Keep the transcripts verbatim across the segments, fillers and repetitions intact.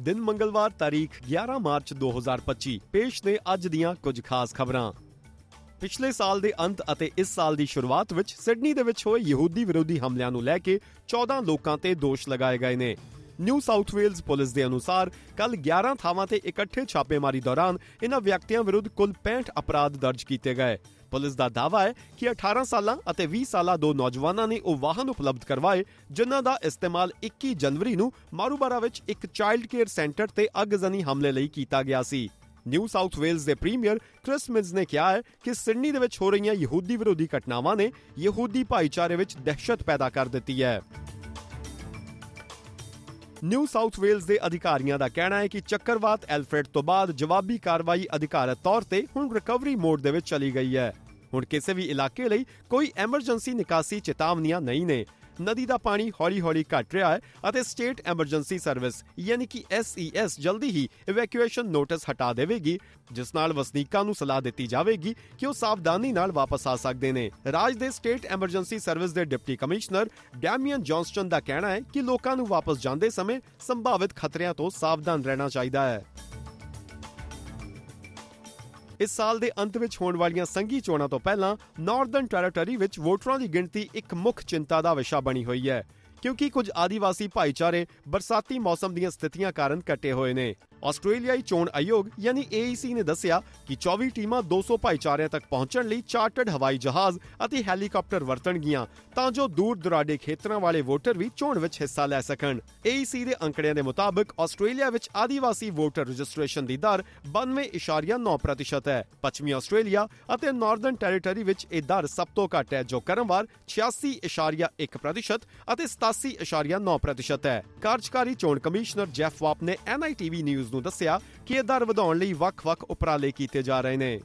दिन मंगलवार तारीख ग्यारह मार्च दो हज़ार पच्ची। पेश ने अज दीआं कुछ खास खबरां। पिछले साल दे अंत ਅਤੇ इस साल ਦੀ शुरुआत ਵਿੱਚ ਸਿਡਨੀ ਦੇ ਵਿੱਚ ਹੋਏ ਯਹੂਦੀ ਵਿਰੋਧੀ ਹਮਲਿਆਂ ਨੂੰ ਲੈ ਕੇ ਚੌਦਾਂ ਲੋਕਾਂ ਤੇ ਦੋਸ਼ ਲਗਾਏ ਗਏ ਨੇ। ਨਿਊ ਸਾਊਥ ਵੇਲਜ਼ ਪੁਲਿਸ ਦੇ ਅਨੁਸਾਰ ਕੱਲ ਗਿਆਰਾਂ ਥਾਵਾਂ ਤੇ ਇਕੱਠੇ ਛਾਪੇਮਾਰੀ ਦੌਰਾਨ ਇਹਨਾਂ ਵਿਅਕਤੀਆਂ ਵਿਰੁੱਧ ਕੁੱਲ ਪੈਂਹਠ ਅਪਰਾਧ ਦਰਜ ਕੀਤੇ ਗਏ। ਪੁਲਿਸ ਦਾ ਦਾਅਵਾ ਹੈ ਕਿ ਅਠਾਰਾਂ ਸਾਲਾਂ ਅਤੇ ਵੀਹ ਸਾਲਾ ਦੋ ਨੌਜਵਾਨਾਂ ਨੇ ਉਹ ਵਾਹਨ ਉਪਲਬਧ ਕਰਵਾਏ ਜਿਨ੍ਹਾਂ ਦਾ ਇਸਤੇਮਾਲ ਇੱਕੀ ਜਨਵਰੀ ਨੂੰ ਮਾਰੂਬਾਰਾ ਵਿੱਚ ਇੱਕ ਚਾਈਲਡ ਕੇਅਰ ਸੈਂਟਰ ਤੇ ਅੱਗਜ਼ਨੀ ਹਮਲੇ ਲਈ ਕੀਤਾ ਗਿਆ ਸੀ। ਨਿਊ ਸਾਊਥ ਵੇਲਜ਼ ਦੇ ਪ੍ਰੀਮੀਅਰ ਕ੍ਰਿਸ ਮਿਨਜ਼ ਨੇ ਕਿਹਾ ਹੈ ਕਿ ਸਿਡਨੀ ਦੇ ਵਿੱਚ ਹੋ ਰਹੀਆਂ ਯਹੂਦੀ ਵਿਰੋਧੀ ਘਟਨਾਵਾਂ ਨੇ ਯਹੂਦੀ ਭਾਈਚਾਰੇ ਵਿੱਚ ਦਹਿਸ਼ਤ ਪੈਦਾ ਕਰ ਦਿੱਤੀ ਹੈ। ਨਿਊ ਸਾਊਥ ਵੇਲਜ਼ ਦੇ ਅਧਿਕਾਰੀਆਂ ਦਾ ਕਹਿਣਾ ਹੈ ਕਿ ਚੱਕਰਵਾਤ ਐਲਫਰੈਡ ਤੋਂ ਬਾਅਦ ਜਵਾਬੀ ਕਾਰਵਾਈ ਅਧਿਕਾਰਤ ਤੌਰ ਤੇ ਹੁਣ ਰਿਕਵਰੀ ਮੋਡ ਦੇ ਵਿੱਚ ਚਲੀ ਗਈ ਹੈ। ਹੁਣ ਕਿਸੇ ਵੀ ਇਲਾਕੇ ਲਈ ਕੋਈ ਐਮਰਜੈਂਸੀ ਨਿਕਾਸੀ ਚੇਤਾਵਨੀਆਂ ਨਹੀਂ ਨੇ। ਨਦੀ ਦਾ ਪਾਣੀ ਹੌਲੀ-ਹੌਲੀ ਘਟ ਰਿਹਾ ਹੈ ਅਤੇ ਸਟੇਟ ਐਮਰਜੈਂਸੀ ਸਰਵਿਸ ਯਾਨੀ ਕਿ ਐਸ ਈ ਐਸ ਜਲਦੀ ਹੀ ਇਵੈਕੂਏਸ਼ਨ ਨੋਟਿਸ ਹਟਾ ਦੇਵੇਗੀ, ਜਿਸ ਨਾਲ ਵਸਨੀਕਾਂ ਨੂੰ ਸਲਾਹ ਦਿੱਤੀ ਜਾਵੇਗੀ ਕਿ ਉਹ ਸਾਵਧਾਨੀ ਨਾਲ ਵਾਪਸ ਆ ਸਕਦੇ ਨੇ। ਰਾਜ ਦੇ ਸਟੇਟ ਐਮਰਜੈਂਸੀ ਸਰਵਿਸ ਦੇ ਡਿਪਟੀ ਕਮਿਸ਼ਨਰ ਡੈਮੀਅਨ ਜੌਨਸਟਨ ਦਾ ਕਹਿਣਾ ਹੈ ਕਿ ਲੋਕਾਂ ਨੂੰ ਵਾਪਸ ਜਾਂਦੇ ਸਮੇਂ ਸੰਭਾਵਿਤ ਖਤਰਿਆਂ ਤੋਂ ਸਾਵਧਾਨ ਰਹਿਣਾ ਚਾਹੀਦਾ ਹੈ। ਇਸ ਸਾਲ ਦੇ ਅੰਤ ਵਿੱਚ ਹੋਣ ਵਾਲੀਆਂ ਸੰਘੀ ਚੋਣਾਂ ਤੋਂ ਪਹਿਲਾਂ ਨਾਰਦਰਨ ਟੈਰੀਟਰੀ ਵਿੱਚ ਵੋਟਰਾਂ ਦੀ ਗਿਣਤੀ ਇੱਕ ਮੁੱਖ ਚਿੰਤਾ ਦਾ ਵਿਸ਼ਾ ਬਣੀ ਹੋਈ ਹੈ, ਕਿਉਂਕਿ ਕੁਝ ਆਦੀਵਾਸੀ ਭਾਈਚਾਰੇ ਬਰਸਾਤੀ ਮੌਸਮ ਦੀਆਂ ਸਥਿਤੀਆਂ ਕਾਰਨ ਕੱਟੇ ਹੋਏ ਨੇ। ਆਸਟ੍ਰੇਲੀਆਈ ਚੋਣ ਆਯੋਗ ਯਾਨੀ ਏ ਈ ਸੀ ਨੇ ਦੱਸਿਆ ਕਿ ਚੌਵੀ ਟੀਮਾਂ ਦੋ ਸੌ ਭਾਈਚਾਰਿਆਂ ਤੱਕ ਪਹੁੰਚਣ ਲਈ ਚਾਰਟਰਡ ਹਵਾਈ ਜਹਾਜ਼ ਅਤੇ ਹੈਲੀਕਾਪਟਰ ਵਰਤਣਗੀਆਂ ਤਾਂ ਜੋ ਦੂਰ ਦੁਰਾਡੇ ਖੇਤਰਾਂ ਵਾਲੇ ਵੋਟਰ ਵੀ ਚੋਣ ਵਿੱਚ ਹਿੱਸਾ ਲੈ ਸਕਣ। ਏ ਈ ਸੀ ਦੇ ਅੰਕੜਿਆਂ ਦੇ ਮੁਤਾਬਕ ਆਸਟ੍ਰੇਲੀਆ ਵਿੱਚ ਆਦੀਵਾਸੀ ਵੋਟਰ ਰਜਿਸਟ੍ਰੇਸ਼ਨ ਦੀ ਦਰ ਬਾਨਵੇਂ ਇਸ਼ਾਰੀਆ ਨੌ ਪ੍ਰਤੀਸ਼ਤ ਹੈ। ਪੱਛਮੀ ਆਸਟ੍ਰੇਲੀਆ ਅਤੇ ਨਾਰਦਰਨ ਟੈਰੀਟਰੀ ਵਿੱਚ ਇਹ ਦਰ ਸਭ ਤੋਂ ਘੱਟ ਹੈ, ਜੋ ਕ੍ਰਮਵਾਰ ਛਿਆਸੀ ਇਸ਼ਾਰੀਆ ਇੱਕ ਪ੍ਰਤੀਸ਼ਤ ਅਤੇ ਸਤਾਸੀ ਇਸ਼ਾਰੀਆ ਨੌ ਪ੍ਰਤੀਸ਼ਤ ਹੈ। ਕਾਰਜਕਾਰੀ ਚੋਣ ਕਮਿਸ਼ਨਰ ਜੈਫ ਵਾਪ ਨੇ ਐਨ ਆਈ ਟੀ ਵੀ ਨਿਊਜ਼ ਨੂੰ ਦੱਸਿਆ ਕਿ ਇਹ ਦਰ ਵਧਾਉਣ ਲਈ ਵੱਖ-ਵੱਖ ਉਪਰਾਲੇ ਕੀਤੇ ਜਾ ਰਹੇ ਨੇ।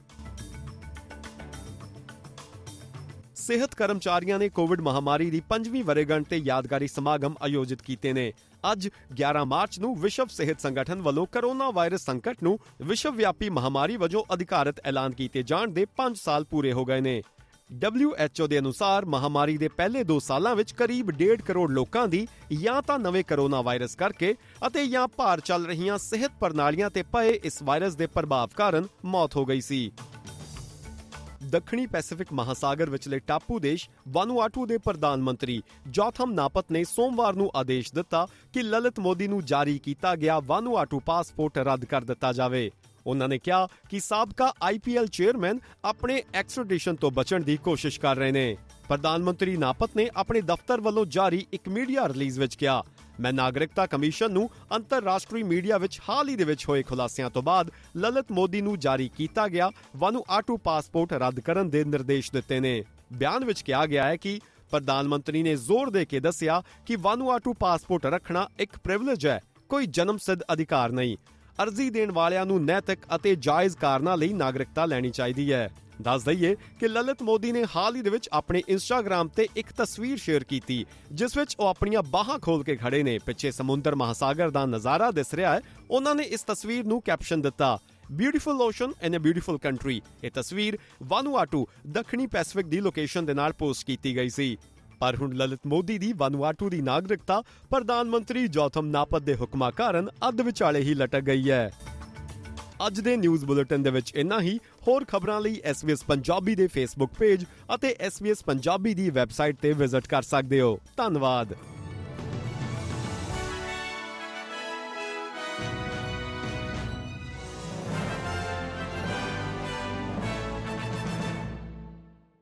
ਸਿਹਤ ਕਰਮਚਾਰੀਆਂ ਨੇ ਕੋਵਿਡ ਮਹਾਮਾਰੀ ਦੀ ਪੰਜਵੀਂ ਵਰ੍ਹੇਗੰਢ ਤੇ ਯਾਦਗਾਰੀ ਸਮਾਗਮ ਆਯੋਜਿਤ ਕੀਤੇ ਨੇ। ਅੱਜ ਗਿਆਰਾਂ ਮਾਰਚ ਨੂੰ ਵਿਸ਼ਵ ਸਿਹਤ ਸੰਗਠਨ ਵੱਲੋਂ ਕਰੋਨਾ ਵਾਇਰਸ ਸੰਕਟ ਨੂੰ ਵਿਸ਼ਵ ਵਿਆਪੀ ਮਹਾਮਾਰੀ ਵਜੋਂ ਅਧਿਕਾਰਤ ਐਲਾਨ ਕੀਤੇ ਜਾਣ ਦੇ ਪੰਜ ਸਾਲ ਪੂਰੇ ਹੋ ਗਏ ਨੇ। ਡਬਲਿਊ ਐਚ ਓ ਦੇ ਅਨੁਸਾਰ ਮਹਾਮਾਰੀ ਦੇ ਪਹਿਲੇ ਦੋ ਸਾਲਾਂ ਵਿੱਚ ਕਰੀਬ ਡੇਢ ਕਰੋੜ ਲੋਕਾਂ ਦੀ ਜਾਂ ਤਾਂ ਨਵੇਂ ਕਰੋਨਾ ਵਾਇਰਸ ਕਰਕੇ ਅਤੇ ਜਾਂ ਭਾਰ ਚੱਲ ਰਹੀਆਂ ਸਿਹਤ ਪ੍ਰਣਾਲੀਆਂ ਤੇ ਪਏ ਇਸ ਵਾਇਰਸ ਦੇ ਪ੍ਰਭਾਵ ਕਾਰਨ ਮੌਤ ਹੋ ਗਈ ਸੀ। ਦੱਖਣੀ ਪੈਸੀਫਿਕ ਮਹਾਸਾਗਰ ਵਿਚਲੇ ਟਾਪੂ ਦੇਸ਼ ਵਾਨੂਆਟੂ ਦੇ ਪ੍ਰਧਾਨ ਮੰਤਰੀ ਜੋਥਮ ਨਾਪਤ ਨੇ ਸੋਮਵਾਰ ਨੂੰ ਆਦੇਸ਼ ਦਿੱਤਾ ਕਿ ਲਲਿਤ ਮੋਦੀ ਨੂੰ ਜਾਰੀ ਕੀਤਾ ਗਿਆ ਵਾਨੂਆਟੂ ਪਾਸਪੋਰਟ ਰੱਦ ਕਰ ਦਿੱਤਾ ਜਾਵੇ। ਉਹਨਾਂ ਨੇ ਕਿਹਾ ਕਿ ਸਾਬਕਾ ਆਈ ਪੀ ਐਲ ਚੇਅਰਮੈਨ ਆਪਣੇ ਐਕਸਟ੍ਰੈਡੀਸ਼ਨ ਤੋਂ ਬਚਣ ਦੀ ਕੋਸ਼ਿਸ਼ ਕਰ ਰਹੇ ਨੇ। ਪ੍ਰਧਾਨ ਮੰਤਰੀ ਨਾਪਤ ਨੇ ਆਪਣੇ ਦਫ਼ਤਰ ਵੱਲੋਂ ਜਾਰੀ ਇੱਕ ਮੀਡੀਆ ਰਿਲੀਜ਼ ਵਿੱਚ ਕਿਹਾ, ਮੈਂ ਨਾਗਰਿਕਤਾ ਕਮਿਸ਼ਨ ਨੂੰ ਅੰਤਰਰਾਸ਼ਟਰੀ ਮੀਡੀਆ ਵਿੱਚ ਹਾਲ ਹੀ ਦੇ ਵਿੱਚ ਹੋਏ ਖੁਲਾਸਿਆਂ ਤੋਂ ਬਾਅਦ ਲਲਿਤ ਮੋਦੀ ਨੂੰ ਜਾਰੀ ਕੀਤਾ ਗਿਆ ਵਾਨੂਆਟੂ ਪਾਸਪੋਰਟ ਰੱਦ ਕਰਨ ਦੇ ਨਿਰਦੇਸ਼ ਦਿੱਤੇ ਨੇ। ਬਿਆਨ ਵਿੱਚ ਕਿਹਾ ਗਿਆ ਹੈ ਕਿ ਪ੍ਰਧਾਨ ਮੰਤਰੀ ਨੇ ਜ਼ੋਰ ਦੇ ਕੇ ਦੱਸਿਆ ਕਿ ਵਾਨੂਆਟੂ ਪਾਸਪੋਰਟ ਰੱਖਣਾ ਇੱਕ ਪ੍ਰਿਵਿਲੇਜ ਹੈ, ਕੋਈ ਜਨਮ ਸਿੱਧ ਅਧਿਕਾਰ ਨਹੀਂ। ਅਰਜ਼ੀ ਦੇਣ ਵਾਲਿਆਂ ਨੂੰ ਨੈਤਿਕ ਅਤੇ ਜਾਇਜ਼ ਕਾਰਨਾਂ ਲਈ ਨਾਗਰਿਕਤਾ ਲੈਣੀ ਚਾਹੀਦੀ ਹੈ। ਦੱਸ ਦਈਏ ਕਿ ਲਲਿਤ ਮੋਦੀ ਨੇ ਹਾਲ ਹੀ ਦੇ ਵਿੱਚ ਆਪਣੇ ਇੰਸਟਾਗ੍ਰਾਮ ਤੇ ਇੱਕ ਤਸਵੀਰ ਸ਼ੇਅਰ ਕੀਤੀ ਜਿਸ ਵਿੱਚ ਉਹ ਆਪਣੀਆਂ ਬਾਹਾਂ ਖੋਲ ਕੇ ਖੜੇ ਨੇ। ਪਿੱਛੇ ਸਮੁੰਦਰ ਮਹਾਸਾਗਰ ਦਾ ਨਜ਼ਾਰਾ ਦਿਸ ਰਿਹਾ ਹੈ। ਉਹਨਾਂ ਨੇ ਇਸ ਤਸਵੀਰ ਨੂੰ ਕੈਪਸ਼ਨ ਦਿੱਤਾ, beautiful ocean in a beautiful country. ਇਹ ਤਸਵੀਰ ਵਾਨੂਆਟੂ ਦੱਖਣੀ ਪੈਸੀਫਿਕ ਦੀ ਲੋਕੇਸ਼ਨ ਦੇ ਨਾਲ ਪੋਸਟ ਕੀਤੀ ਗਈ ਸੀ। ਪਰ ਹੁਣ ਲਲਿਤ ਮੋਦੀ ਦੀ ਵਾਨੂਆਟੂ ਦੀ ਨਾਗਰਿਕਤਾ ਪ੍ਰਧਾਨ ਮੰਤਰੀ ਜੋਥਮ ਨਾਪਤ ਦੇ ਹੁਕਮਾਂ ਕਾਰਨ ਅੱਧ ਵਿਚਾਲੇ ਹੀ ਲਟਕ ਗਈ ਹੈ। ਅੱਜ ਦੇ ਨਿਊਜ਼ ਬੁਲੇਟਿਨ ਦੇ ਵਿੱਚ ਇੰਨਾ ਹੀ। ਹੋਰ ਖਬਰਾਂ ਲਈ ਐਸ ਬੀ ਐਸ ਪੰਜਾਬੀ ਦੇ ਫੇਸਬੁੱਕ ਪੇਜ ਅਤੇ ਐਸ ਬੀ ਐਸ ਪੰਜਾਬੀ ਦੀ ਵੈਬਸਾਈਟ ਤੇ ਵਿਜ਼ਿਟ ਕਰ ਸਕਦੇ ਹੋ। ਧੰਨਵਾਦ।